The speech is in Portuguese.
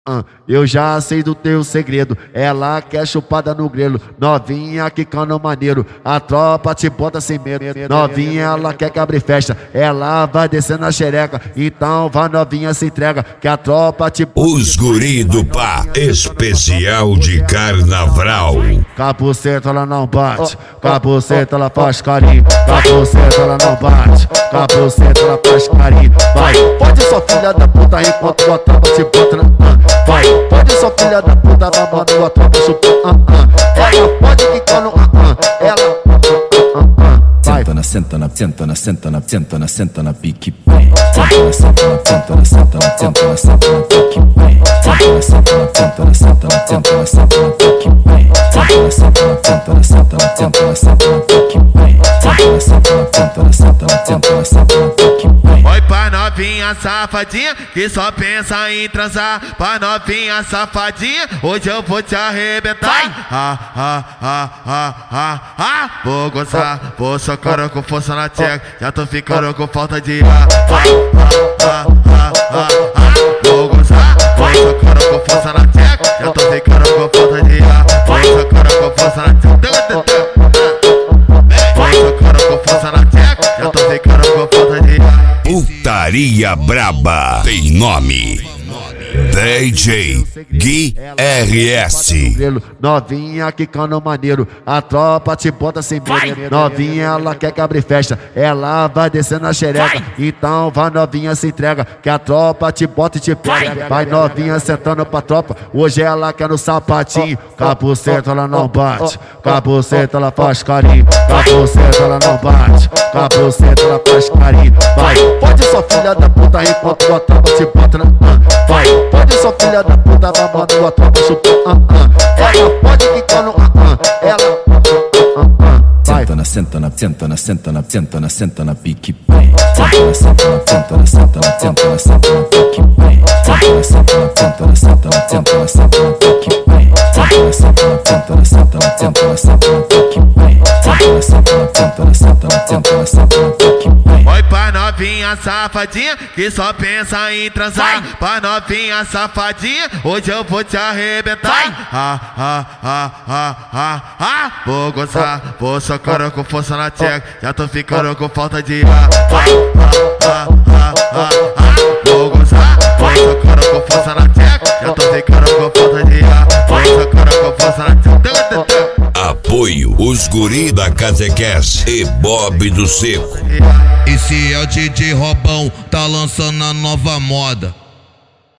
Eu já sei do teu segredo, ela quer chupada no grelo. Novinha quicando maneiro, a tropa te bota sem medo. Novinha ela quer que abre festa, ela vai descendo a xereca. Então vai novinha, se entrega, que a tropa te bota. Os guri do pá, especial de carnaval. Capuceta ela não bate, capuceta ela faz carinho. Capuceta ela não bate, capuceta ela faz carinho. Vai, pode sua filha da puta enquanto a tropa te bota na... Vai, pode sua filha da puta, vai mandando a tropa chupar. Ela pode quicar no ela. Senta na pique bem. Senta na pique bem. Oi pra novinha safadinha que só pensa em transar. Pra novinha safadinha, hoje eu vou te arrebentar. Vou gozar, vou socar com força na tcheca. Já tô ficando com falta de ar. Vou gozar, vou socar com força na tcheca. Já tô ficando com falta de ar. Vou socar com força na tcheca. Vou socar com força na tcheca. Já tô ficando com falta de ar. Putaria braba tem nome: DJ Gui RS. Novinha quicando maneiro, a tropa te bota sem medo. Novinha ela quer que abre festa, ela vai descendo a xereca. Então vai novinha, se entrega, que a tropa te bota e te pega. Vai novinha sentando pra tropa, hoje ela quer no sapatinho. Capuceta ela não bate, capuceta ela faz carinho. Capuceta ela não bate, capuceta ela faz carinho. Vai, pode sua filha da puta enquanto a tropa te bota na... Vai, pode sua filha da puta, vai mandando a tropa chupar. Ela pode quicar no ela. Senta na pique bem. Senta na pique bem. Oi pra novinha safadinha que só pensa em transar. Pra novinha safadinha, hoje eu vou te arrebentar. Vou gozar, vou socar com força na tcheca. Já tô ficando com falta de ar. Vou gozar, vou socar com força na tcheca. Já tô ficando com falta de ar. Vou socar com força na tcheca. Apoio os guri da Catequese e Bob do Seco. Esse é o DJ Robão, tá lançando a nova moda.